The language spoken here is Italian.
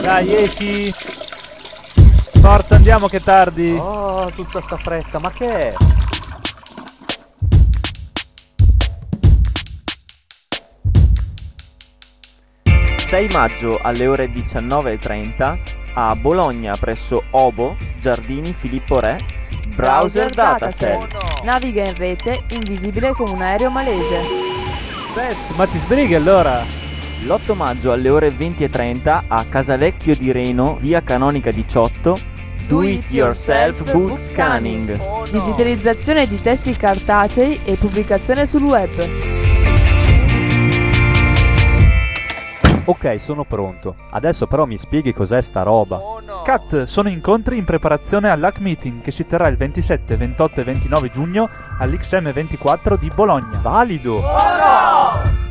Dai, esci. Forza, andiamo che è tardi. Oh, tutta sta fretta, ma che è? «6 maggio alle ore 19:30 a Bologna presso Obo, Giardini Filippo Re, Browser Dataset». Naviga in rete invisibile come un aereo malese. Pez, ma ti sbrighi allora? L'8 maggio alle ore 20:30 a Casalecchio di Reno, via Canonica 18, Do It Yourself Book Scanning. Digitalizzazione di testi cartacei e pubblicazione sul web. Ok, sono pronto. Adesso però mi spieghi cos'è sta roba. Cat, sono incontri in preparazione all'Hack Meeting che si terrà il 27, 28 e 29 giugno all'XM24 di Bologna. Valido!